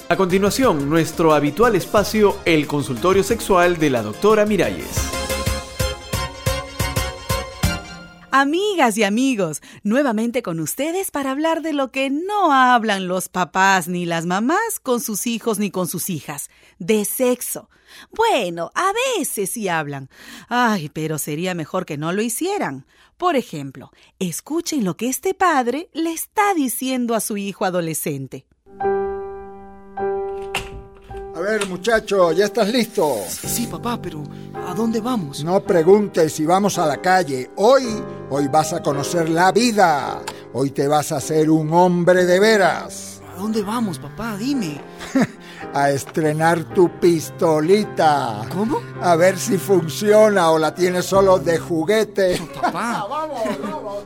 A continuación, nuestro habitual espacio, el consultorio sexual de la doctora Miralles. Amigas y amigos, nuevamente con ustedes para hablar de lo que no hablan los papás ni las mamás con sus hijos ni con sus hijas, de sexo. Bueno, a veces sí hablan. Ay, pero sería mejor que no lo hicieran. Por ejemplo, escuchen lo que este padre le está diciendo a su hijo adolescente. A ver, muchacho, ¿ya estás listo? Sí, papá, pero ¿a dónde vamos? No preguntes si vamos a la calle. Hoy vas a conocer la vida. Hoy te vas a hacer un hombre de veras. ¿A dónde vamos, papá? Dime. A estrenar tu pistolita. ¿Cómo? A ver si funciona o la tienes solo de juguete. No, papá. Vamos.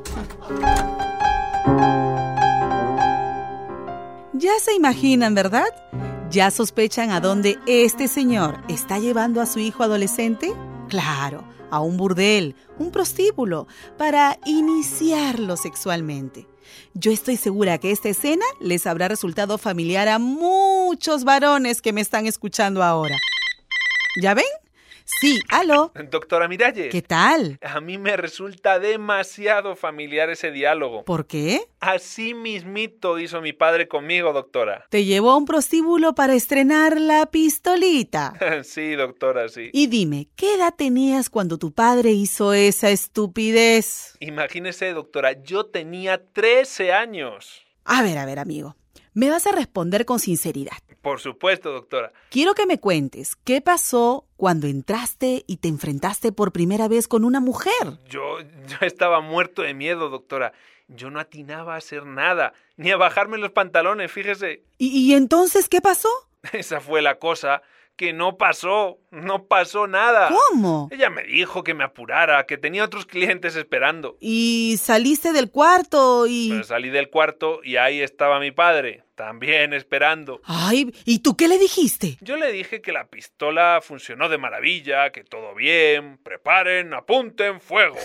Ya se imaginan, ¿verdad? ¿Ya sospechan a dónde este señor está llevando a su hijo adolescente? Claro, a un burdel, un prostíbulo, para iniciarlo sexualmente. Yo estoy segura que esta escena les habrá resultado familiar a muchos varones que me están escuchando ahora. ¿Ya ven? Sí, aló. Doctora Miralles. ¿Qué tal? A mí me resulta demasiado familiar ese diálogo. ¿Por qué? Así mismito hizo mi padre conmigo, doctora. ¿Te llevó a un prostíbulo para estrenar la pistolita? Sí, doctora, sí. Y dime, ¿qué edad tenías cuando tu padre hizo esa estupidez? Imagínese, doctora, yo tenía 13 años. A ver, amigo. Me vas a responder con sinceridad. Por supuesto, doctora. Quiero que me cuentes, ¿qué pasó cuando entraste y te enfrentaste por primera vez con una mujer? Yo estaba muerto de miedo, doctora. Yo no atinaba a hacer nada, ni a bajarme los pantalones, fíjese. ¿Y entonces qué pasó? Esa fue la cosa, que no pasó nada. ¿Cómo? Ella me dijo que me apurara, que tenía otros clientes esperando. ¿Y saliste del cuarto y...? Pero salí del cuarto y ahí estaba mi padre, también esperando. Ay, ¿y tú qué le dijiste? Yo le dije que la pistola funcionó de maravilla, que todo bien, preparen, apunten, fuego.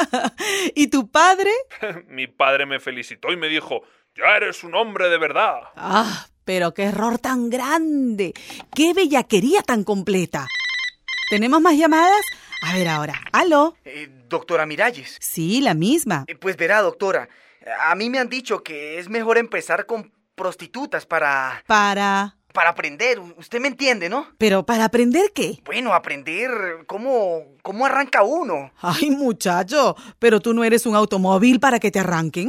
¿Y tu padre? Mi padre me felicitó y me dijo, ya eres un hombre de verdad. Ah, pero qué error tan grande, qué bellaquería tan completa. ¿Tenemos más llamadas? A ver ahora, ¿aló? Doctora Miralles. Sí, la misma. Pues verá, doctora, a mí me han dicho que es mejor empezar con prostitutas para aprender, usted me entiende, ¿no? ¿Pero para aprender qué? Bueno, aprender cómo arranca uno. Ay, muchacho, pero tú no eres un automóvil para que te arranquen.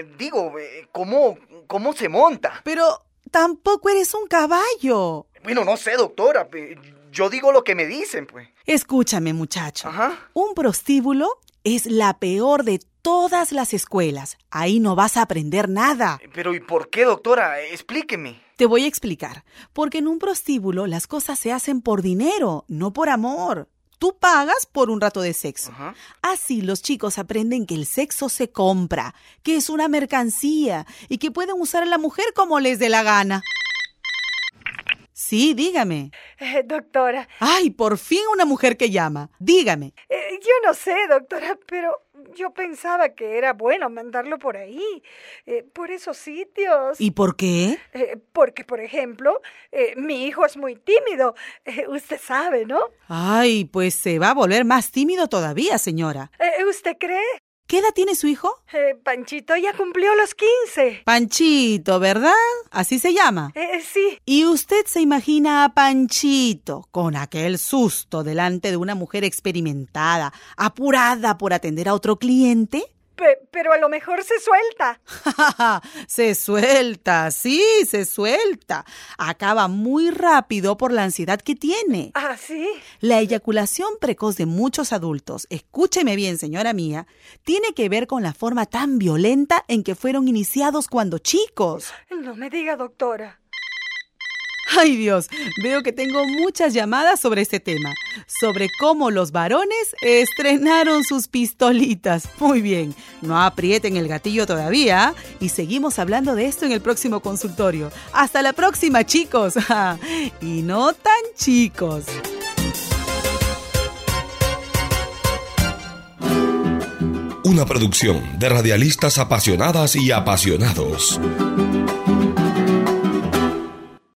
¿Cómo se monta? Pero tampoco eres un caballo. Bueno, no sé, doctora, yo digo lo que me dicen, pues. Escúchame, muchacho. Ajá. Un prostíbulo es la peor de todas las escuelas. Ahí no vas a aprender nada. Pero ¿y por qué, doctora? Explíqueme. Te voy a explicar. Porque en un prostíbulo las cosas se hacen por dinero, no por amor. Tú pagas por un rato de sexo. Ajá. Así los chicos aprenden que el sexo se compra, que es una mercancía y que pueden usar a la mujer como les dé la gana. Sí, dígame. Doctora. Ay, por fin una mujer que llama. Dígame. Yo no sé, doctora, pero yo pensaba que era bueno mandarlo por ahí, por esos sitios. ¿Y por qué? Porque, por ejemplo, mi hijo es muy tímido. Usted sabe, ¿no? Ay, pues se va a volver más tímido todavía, señora. ¿Usted cree? ¿Qué edad tiene su hijo? Panchito ya cumplió los 15. Panchito, ¿verdad? ¿Así se llama? Sí. ¿Y usted se imagina a Panchito con aquel susto delante de una mujer experimentada, apurada por atender a otro cliente? Pero a lo mejor se suelta. Se suelta, sí, se suelta. Acaba muy rápido por la ansiedad que tiene. ¿Ah, sí? La eyaculación precoz de muchos adultos, escúcheme bien, señora mía, tiene que ver con la forma tan violenta en que fueron iniciados cuando chicos. No me diga, doctora. Ay, Dios, veo que tengo muchas llamadas sobre este tema, sobre cómo los varones estrenaron sus pistolitas. Muy bien, no aprieten el gatillo todavía y seguimos hablando de esto en el próximo consultorio. Hasta la próxima, chicos. Y no tan chicos. Una producción de radialistas apasionadas y apasionados.